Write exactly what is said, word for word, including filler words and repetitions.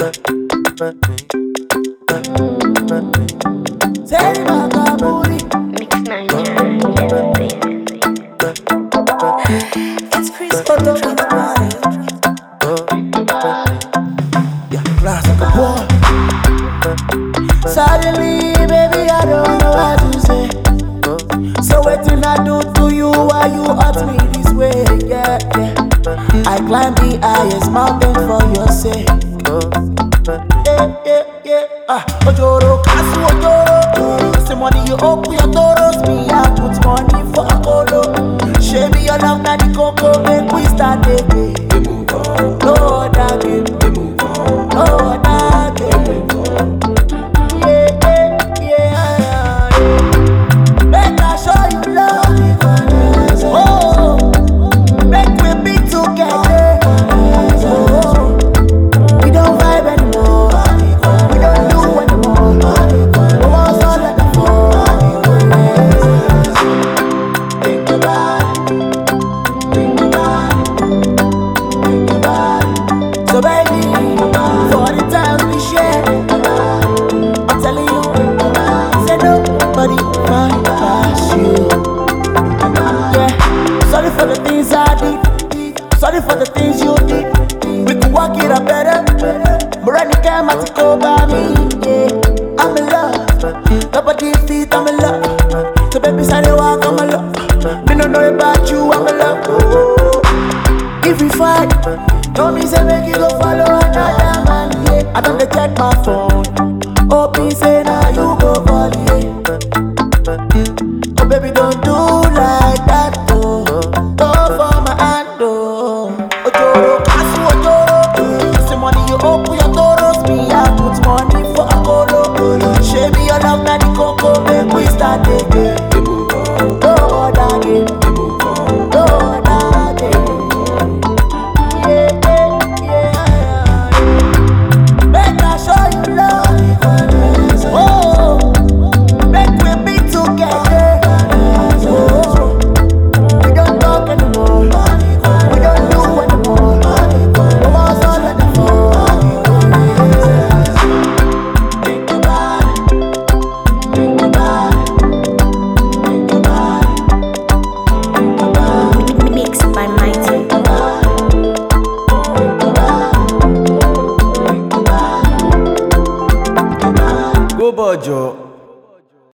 Say my booty. It's Chris Otto on the body. Yeah, glass like a boy. Suddenly, baby, I don't know what to say. So what did I do to you? Why you hurt me this way? Yeah, yeah. I climb the highest mountain for your sake. Yeah, yeah, yeah. Ah, Ojoro, Kasu, Ojoro. Say money you open your doors, me I put money for a colo. Share me your love, na the coco, make we start again. No other game, no other game. Yeah, yeah, yeah, yeah. Make I show you love. Oh, make we be together. Oh, we don't vibe anymore. We don't do anymore. No one's all like before. Think about it. Think about it. Think about it. So baby, for the times we share, I'm telling you, say nobody might pass you. Yeah, sorry for the things I did. Sorry for the things you did. We could work it out better. Morani came out to go by me. Yeah, I'm in love. Nobody feet, I'm in love. So baby, say they walk, I'm in love. Me no know about you, I'm in love. Oh, if we fight, don't me say make you go follow another man. Yeah, I don't dey check my phone.